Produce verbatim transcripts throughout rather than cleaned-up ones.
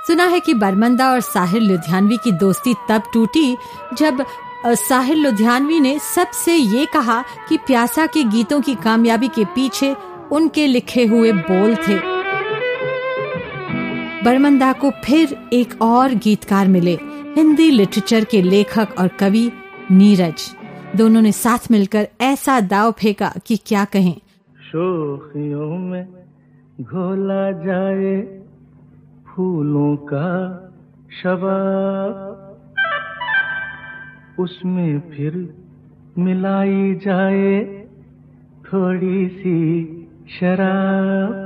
सुना है कि बरमंदा और साहिर लुधियानवी की दोस्ती तब टूटी जब साहिर लुधियानवी ने सबसे ये कहा कि प्यासा के गीतों की कामयाबी के पीछे उनके लिखे हुए बोल थे। बरमंदा को फिर एक और गीतकार मिले, हिंदी लिटरेचर के लेखक और कवि नीरज। दोनों ने साथ मिलकर ऐसा दाव फेंका कि क्या कहें। शोखियों में घोला जाए फूलों का शबाब, उसमें फिर मिलाई जाए थोड़ी सी शराब,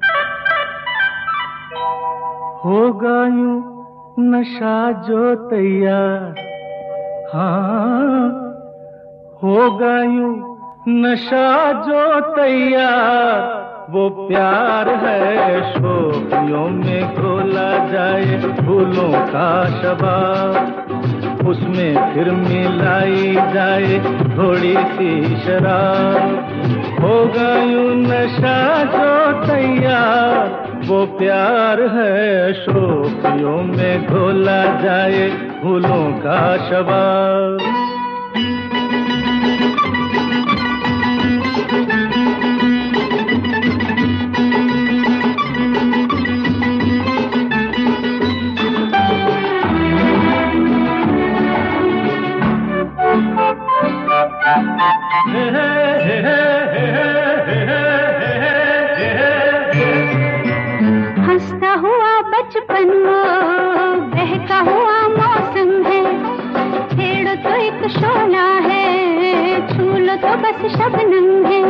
होगा यूं नशा जो तैयार, हाँ होगा यूं नशा जो तैयार, वो प्यार है शोखियों में घोला जाए फूलों का शबाब, उसमें फिर मिलाई जाए थोड़ी सी शराब, होगा यूं नशा जो तैयार, वो प्यार है शोखियों में घोला जाए फूलों का शबाब। हंसता हुआ बचपन वो बहका हुआ मौसम है, छेड़ो तो एक शोला है, छू लो तो बस शबनम है।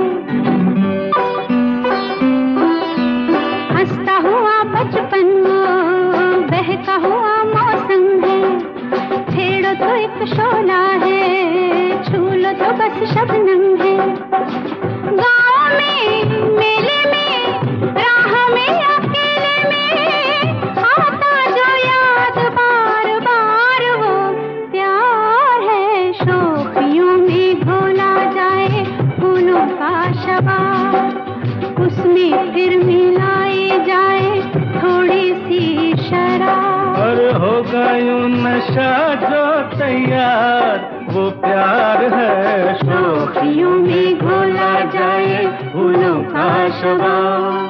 हंसता हुआ बचपन वो बहका हुआ मौसम है, छेड़ो तो एक शोला है, छू लो तो बस शबनम है। गाँव में मेले में राह में अकेले में आता जो याद बार बार, वो प्यार है शोखियों में घोला जाए फूलों का शबाब, उसमें फिर मिलाई जाए थोड़ी सी शराब, और होगा यूं नशा जो तैयार, वो प्यार है शोखियों में घोला जाए फूलों का शबाब।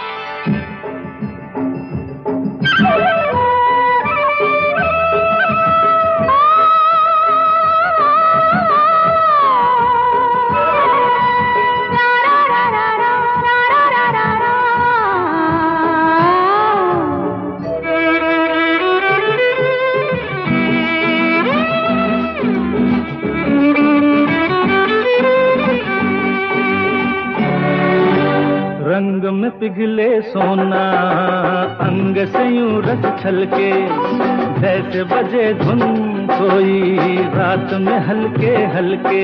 रंग में पिघले सोना अंग से यूं रस छलके, जैसे बजे धुन कोई रात में हल्के हल्के।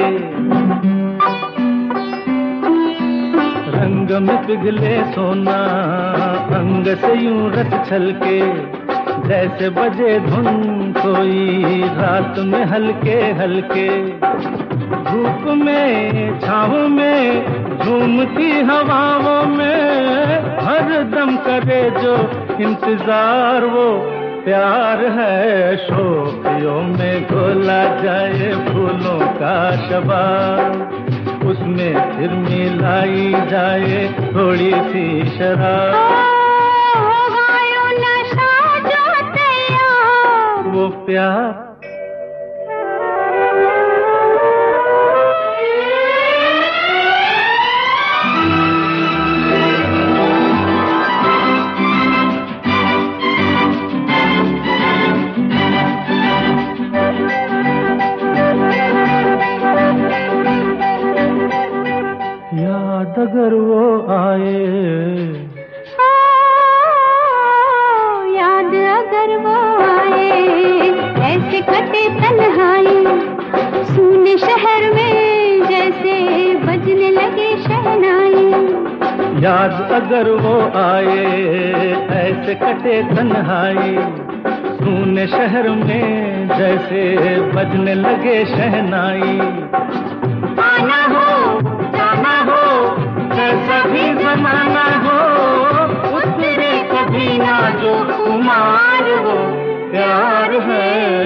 रंग में पिघले सोना अंग से यूं रस छलके, जैसे बजे धुन कोई रात में हल्के हल्के। धूप में छाँव में झूमती हवाओं में हर दम करे जो इंतजार, वो प्यार है शोखियों में घोला जाए फूलों का शबाब, उसमें फिर मिलाई जाए थोड़ी सी शराब, होगा यूं नशा जो तैयार, वो प्यार अगर वो आए, याद अगर वो आए, ऐसे कटे तन्हाई सुने शहर में जैसे बजने लगे शहनाई। याद अगर वो आए, ऐसे कटे तन्हाई सुने शहर में जैसे बजने लगे शहनाई। आना हो जाना हो कैसा भी जमाना हो, उतरे कभी ना जो कुमार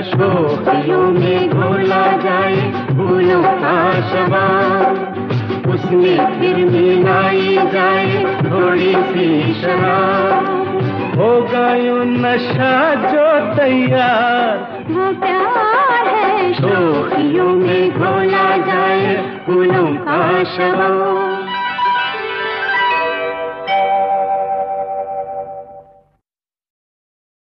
शोखियों में घोला जाए फूलों का शराब, उसमें फिर मिलाई जाए थोड़ी सी शराब। होगा यूं नशा जो तैयार, वो प्यार है शोखियों में घोला जाए फूलों का शराब।